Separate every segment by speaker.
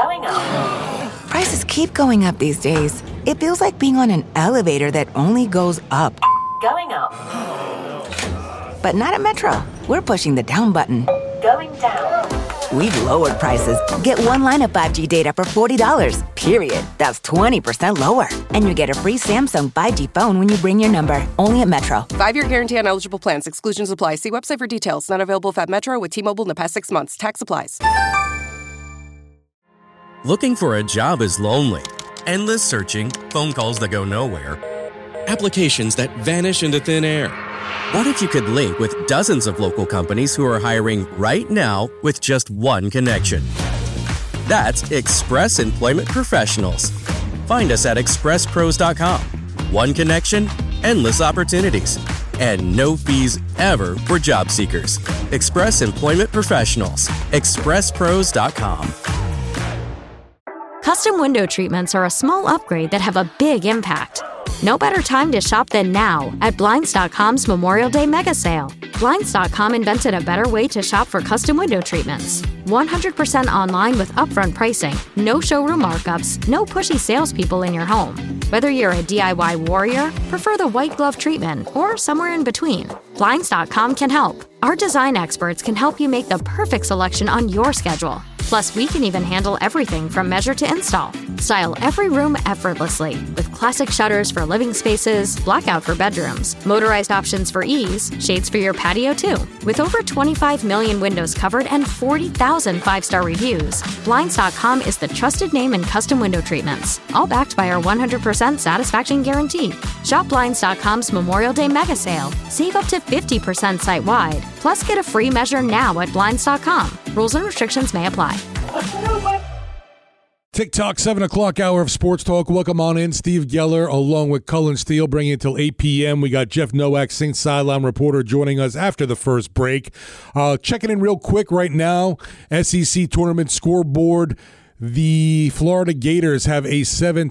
Speaker 1: Going up.
Speaker 2: Prices keep going up these days. It feels like being on an elevator that only goes up.
Speaker 1: Going up.
Speaker 2: But not at Metro. We're pushing the down button.
Speaker 1: Going down.
Speaker 2: We've lowered prices. Get one line of 5G data for $40, period. That's 20% lower. And you get a free Samsung 5G phone when you bring your number. Only at Metro.
Speaker 3: 5-year guarantee on eligible plans. Exclusions apply. See website for details. Not available at Metro with T-Mobile in the past 6 months. Tax applies.
Speaker 4: Looking for a job is lonely. Endless searching, phone calls that go nowhere, applications that vanish into thin air. What if you could link with dozens of local companies who are hiring right now with just one connection? That's Express Employment Professionals. Find us at expresspros.com. One connection, endless opportunities, and no fees ever for job seekers. Express Employment Professionals. expresspros.com.
Speaker 5: Custom window treatments are a small upgrade that have a big impact. No better time to shop than now at Blinds.com's Memorial Day Mega Sale. Blinds.com invented a better way to shop for custom window treatments. 100% online with upfront pricing, no showroom markups, no pushy salespeople in your home. Whether you're a DIY warrior, prefer the white glove treatment, or somewhere in between, Blinds.com can help. Our design experts can help you make the perfect selection on your schedule. Plus, we can even handle everything from measure to install. Style every room effortlessly with classic shutters for living spaces, blackout for bedrooms, motorized options for ease, shades for your patio too. With over 25 million windows covered and 40,000 five-star reviews, Blinds.com is the trusted name in custom window treatments, all backed by our 100% satisfaction guarantee. Shop Blinds.com's Memorial Day Mega Sale. Save up to 50% site-wide. Plus, get a free measure now at Blinds.com. Rules and restrictions may apply.
Speaker 6: TikTok, 7 o'clock hour of Sports Talk. Welcome on in. Steve Geller along with Cullen Steele bringing it till 8 p.m. We got Jeff Nowak, Saints sideline reporter, joining us after the first break. Checking in real quick right now, SEC tournament scoreboard. The Florida Gators have a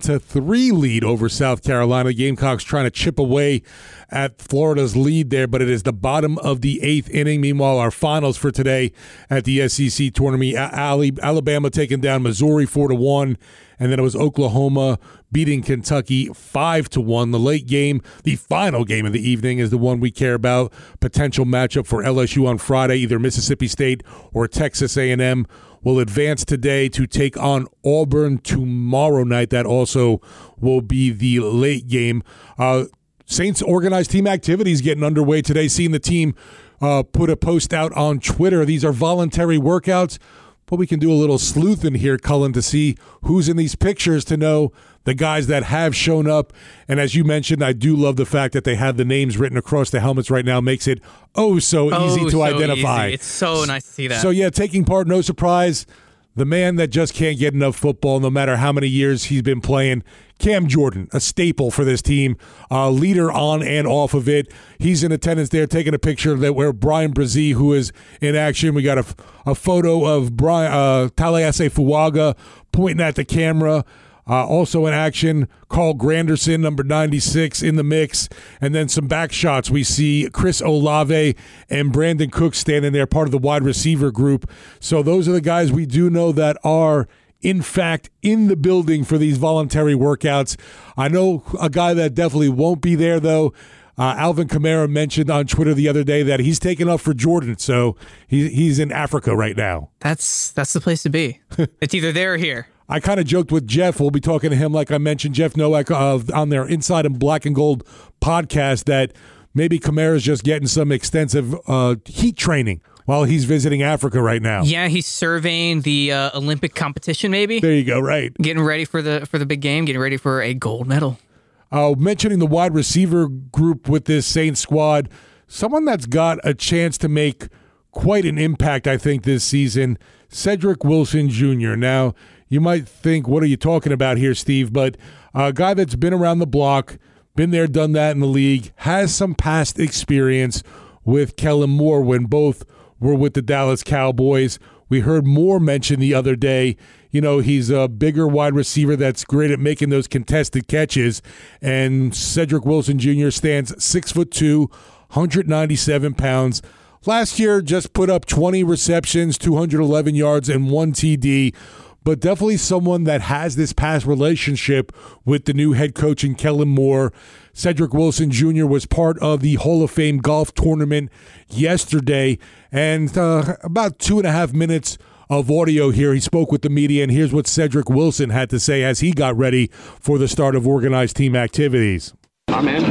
Speaker 6: 7-3 lead over South Carolina. Gamecocks trying to chip away at Florida's lead there, but it is the bottom of the 8th inning. Meanwhile, our finals for today at the SEC tournament, Alabama taking down Missouri 4-1, and then it was Oklahoma beating Kentucky 5-1. The late game, the final game of the evening, is the one we care about. Potential matchup for LSU on Friday, either Mississippi State or Texas A&M will advance today to take on Auburn tomorrow night. That also will be the late game. Saints organized team activities getting underway today. Seeing the team put a post out on Twitter. These are voluntary workouts, but we can do a little sleuthing here, Cullen, to see who's in these pictures, to know the guys that have shown up. And as you mentioned, I do love the fact that they have the names written across the helmets right now. Makes it so easy to identify.
Speaker 7: Easy. It's so nice to see that.
Speaker 6: So, yeah, taking part, no surprise. The man that just can't get enough football, no matter how many years he's been playing, Cam Jordan, a staple for this team, leader on and off of it. He's in attendance there, taking a picture of that where Brian Brzee, who is in action. We got a photo of Talaiase Fuaga pointing at the camera. Also in action, Carl Granderson, number 96, in the mix. And then some back shots. We see Chris Olave and Brandon Cook standing there, part of the wide receiver group. So those are the guys we do know that are, in fact, in the building for these voluntary workouts. I know a guy that definitely won't be there, though. Alvin Kamara mentioned on Twitter the other day that he's taking off for Jordan, so he's in Africa right now.
Speaker 7: That's the place to be. It's either there or here.
Speaker 6: I kind of joked with Jeff. We'll be talking to him, like I mentioned, Jeff Nowak on their Inside and Black and Gold podcast, that maybe Kamara's just getting some extensive heat training while he's visiting Africa right now.
Speaker 7: Yeah, he's surveying the Olympic competition, maybe.
Speaker 6: There you go, right.
Speaker 7: Getting ready for the big game, getting ready for a gold medal.
Speaker 6: Mentioning the wide receiver group with this Saints squad, someone that's got a chance to make quite an impact, I think, this season, Cedric Wilson Jr. Now, you might think, what are you talking about here, Steve? But a guy that's been around the block, been there, done that in the league, has some past experience with Kellen Moore when both were with the Dallas Cowboys. We heard Moore mention the other day, he's a bigger wide receiver that's great at making those contested catches. And Cedric Wilson Jr. stands 6'2", 197 pounds. Last year, just put up 20 receptions, 211 yards, and 1 TD. but definitely someone that has this past relationship with the new head coach in Kellen Moore. Cedric Wilson Jr. was part of the Hall of Fame golf tournament yesterday, and about 2.5 minutes of audio here. He spoke with the media, and here's what Cedric Wilson had to say as he got ready for the start of organized team activities.
Speaker 8: Man,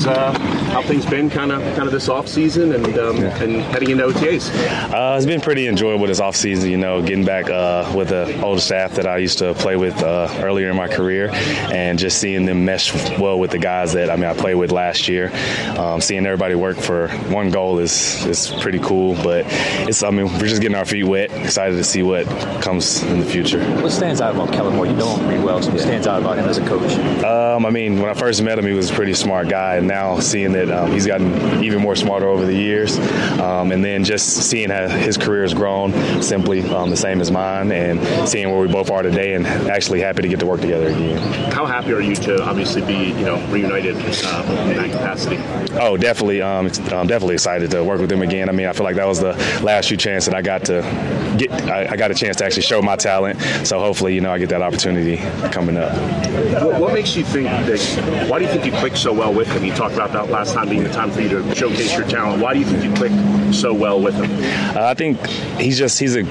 Speaker 8: how things been kind of this off season and heading into OTAs?
Speaker 9: It's been pretty enjoyable this off season. Getting back with the older staff that I used to play with earlier in my career, and just seeing them mesh well with the guys that I played with last year. Seeing everybody work for one goal is pretty cool. But we're just getting our feet wet. Excited to see what comes in the future.
Speaker 10: What stands out about Kellen Moore? You know him pretty well. So what stands out about him as a coach?
Speaker 9: When I first met him, he was a pretty smart guy, and now seeing that he's gotten even more smarter over the years, and then just seeing how his career has grown, simply the same as mine, and seeing where we both are today, and actually happy to get to work together again.
Speaker 8: How happy are you to obviously be reunited in that capacity?
Speaker 9: Oh, definitely. I'm definitely excited to work with him again. I feel like that was the last few chances that I got to get. I got a chance to actually show my talent, so hopefully I get that opportunity coming up.
Speaker 8: What makes you think that? Why do you think you clicked so well with him? You talked about that last time being the time for you to showcase your talent. Why do you think you clicked so well with him?
Speaker 9: I think he's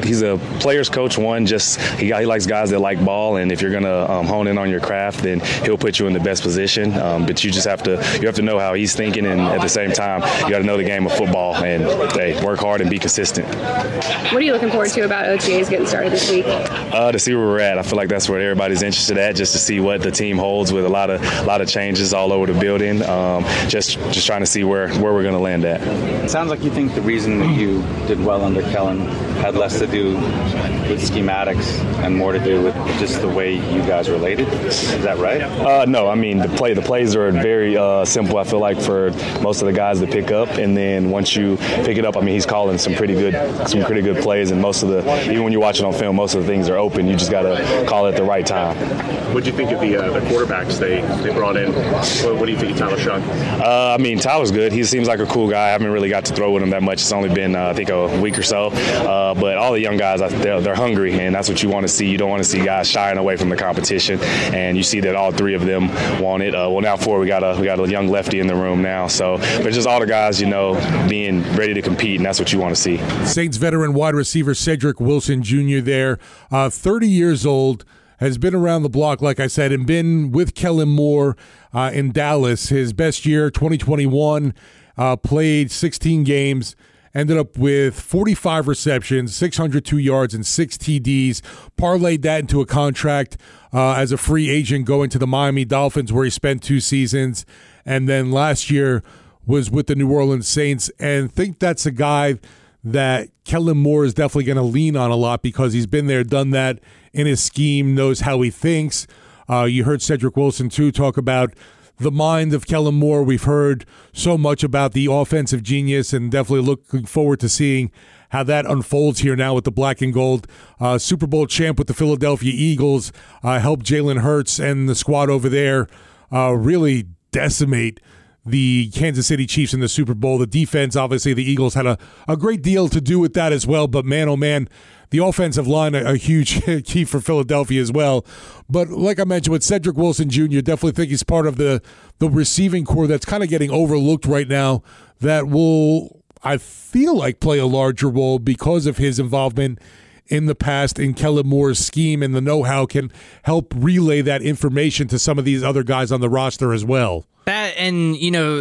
Speaker 9: a player's coach. He likes guys that like ball, and if you're gonna hone in on your craft, then he'll put you in the best position. But you have to know how he's thinking, and at the same time, you got to know the game of football and work hard and be consistent.
Speaker 11: What are you looking forward to about OTAs getting started this week?
Speaker 9: To see where we're at. I feel like that's where everybody's interested at, just to see what the team holds with a lot of changes all over the building. Just trying to see where we're going to land at.
Speaker 10: It sounds like you think the reason that you did well under Kellen had less to do with schematics and more to do with just the way you guys related. Is that right?
Speaker 9: No, the plays are very simple. I feel like for most of the guys to pick up, and then once you pick it up, he's calling some pretty good plays, and even when you watch it on film, most of the things are open. You just got to call it at the right time.
Speaker 8: What do you think of the quarterbacks they brought in? What do you think of Tyler Shough?
Speaker 9: Tyler's good. He seems like a cool guy. I haven't really got to throw with him that much. It's only been, I think, a week or so. But all the young guys, they're hungry, and that's what you want to see. You don't want to see guys shying away from the competition, and you see that all three of them want it. Now 4, we got a young lefty in the room now. So, but just all the guys, being ready to compete, and that's what you want to see.
Speaker 6: Saints veteran wide receiver Cedric Wilson Jr. there, 30 years old. Has been around the block, like I said, and been with Kellen Moore in Dallas. His best year, 2021, played 16 games, ended up with 45 receptions, 602 yards, and 6 TDs. Parlayed that into a contract as a free agent going to the Miami Dolphins, where he spent 2 seasons. And then last year was with the New Orleans Saints. And think that's a guy that Kellen Moore is definitely going to lean on a lot, because he's been there, done that in his scheme, knows how he thinks. You heard Cedric Wilson, too, talk about the mind of Kellen Moore. We've heard so much about the offensive genius, and definitely looking forward to seeing how that unfolds here now with the black and gold. Super Bowl champ with the Philadelphia Eagles, helped Jalen Hurts and the squad over there really decimate the Kansas City Chiefs in the Super Bowl. The defense, obviously, the Eagles had a great deal to do with that as well. But man, oh man, the offensive line, a huge key for Philadelphia as well. But like I mentioned, with Cedric Wilson Jr., definitely think he's part of the receiving core that's kind of getting overlooked right now, that will, I feel like, play a larger role because of his involvement in the past in Kellen Moore's scheme, and the know-how can help relay that information to some of these other guys on the roster as well.
Speaker 7: That, and,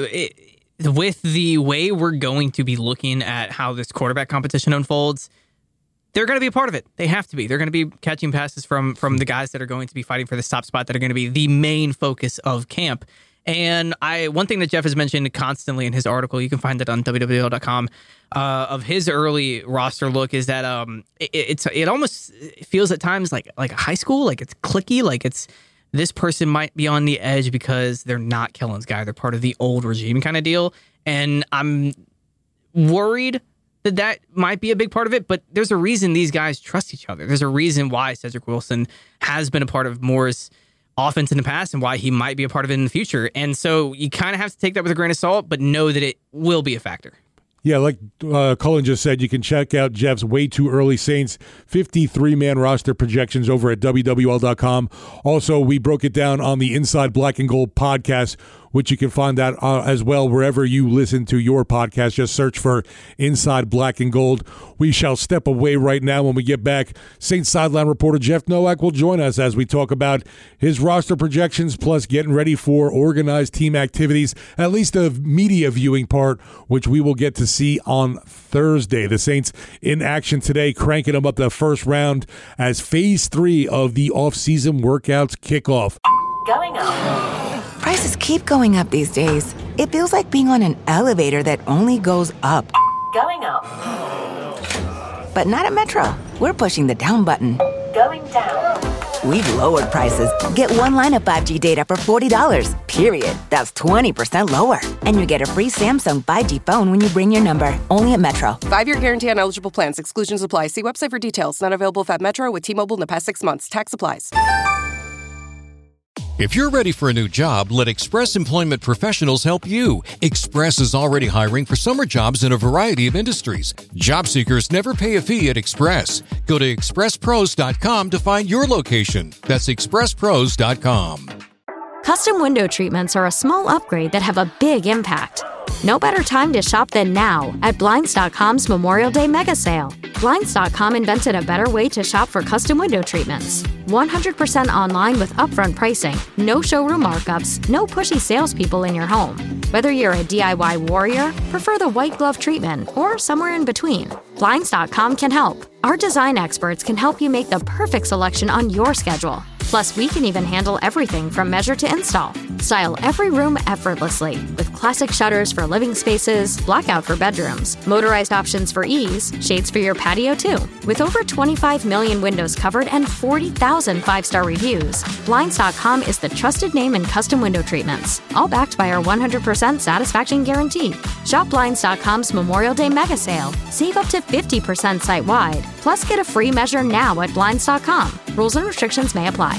Speaker 7: with the way we're going to be looking at how this quarterback competition unfolds, they're going to be a part of it. They have to be. They're going to be catching passes from the guys that are going to be fighting for the top spot, that are going to be the main focus of camp. And one thing that Jeff has mentioned constantly in his article, you can find it on WWL.com, of his early roster look, is that it almost feels at times like a high school, like it's cliquey, like it's this person might be on the edge because they're not Kellen's guy. They're part of the old regime kind of deal. And I'm worried that might be a big part of it, but there's a reason these guys trust each other. There's a reason why Cedric Wilson has been a part of Moore's offense in the past, and why he might be a part of it in the future. And so you kind of have to take that with a grain of salt, but know that it will be a factor.
Speaker 6: Yeah, like Cullen just said, you can check out Jeff's Way Too Early Saints 53-man roster projections over at WWL.com. Also, we broke it down on the Inside Black and Gold podcast, which you can find out as well wherever you listen to your podcast. Just search for Inside Black and Gold. We shall step away right now. When we get back, Saints sideline reporter Jeff Nowak will join us as we talk about his roster projections, plus getting ready for organized team activities, at least the media viewing part, which we will get to see on Thursday. The Saints in action today, cranking them up the first round as Phase 3 of the offseason workouts kick off.
Speaker 1: Going up.
Speaker 2: Prices keep going up these days. It feels like being on an elevator that only goes up.
Speaker 1: Going up.
Speaker 2: But not at Metro. We're pushing the down button.
Speaker 1: Going down.
Speaker 2: We've lowered prices. Get one line of 5G data for $40, period. That's 20% lower. And you get a free Samsung 5G phone when you bring your number. Only at Metro.
Speaker 3: 5-year guarantee on eligible plans. Exclusions apply. See website for details. Not available at Metro with T-Mobile in the past 6 months. Tax applies.
Speaker 12: If you're ready for a new job, let Express Employment Professionals help you. Express is already hiring for summer jobs in a variety of industries. Job seekers never pay a fee at Express. Go to expresspros.com to find your location. That's expresspros.com.
Speaker 5: Custom window treatments are a small upgrade that have a big impact. No better time to shop than now at Blinds.com's Memorial Day Mega Sale. Blinds.com invented a better way to shop for custom window treatments. 100% online with upfront pricing, no showroom markups, no pushy salespeople in your home. Whether you're a DIY warrior, prefer the white glove treatment, or somewhere in between, Blinds.com can help. Our design experts can help you make the perfect selection on your schedule. Plus, we can even handle everything from measure to install. Style every room effortlessly with classic shutters for living spaces, blackout for bedrooms, motorized options for ease, shades for your patio too. With over 25 million windows covered and 40,000 5-star reviews, Blinds.com is the trusted name in custom window treatments, all backed by our 100% satisfaction guarantee. Shop Blinds.com's Memorial Day Mega Sale. Save up to 50% site-wide. Plus, get a free measure now at Blinds.com. Rules and restrictions may apply.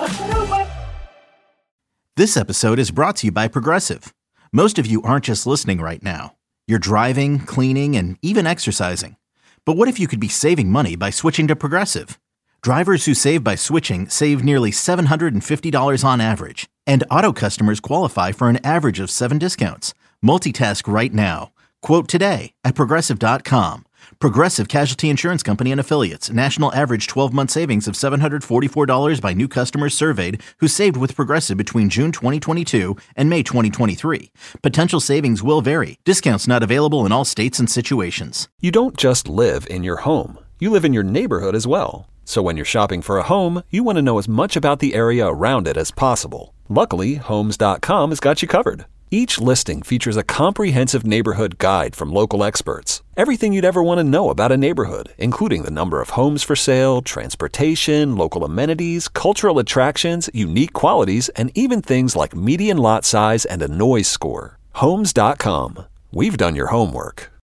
Speaker 13: This episode is brought to you by Progressive. Most of you aren't just listening right now. You're driving, cleaning, and even exercising. But what if you could be saving money by switching to Progressive? Drivers who save by switching save nearly $750 on average. And auto customers qualify for an average of 7 discounts. Multitask right now. Quote today at Progressive.com. Progressive Casualty Insurance Company and Affiliates. National average 12-month savings of $744 by new customers surveyed who saved with Progressive between June 2022 and May 2023. Potential savings will vary. Discounts not available in all states and situations.
Speaker 14: You don't just live in your home. You live in your neighborhood as well. So when you're shopping for a home, you want to know as much about the area around it as possible. Luckily, Homes.com has got you covered. Each listing features a comprehensive neighborhood guide from local experts. Everything you'd ever want to know about a neighborhood, including the number of homes for sale, transportation, local amenities, cultural attractions, unique qualities, and even things like median lot size and a noise score. Homes.com. We've done your homework.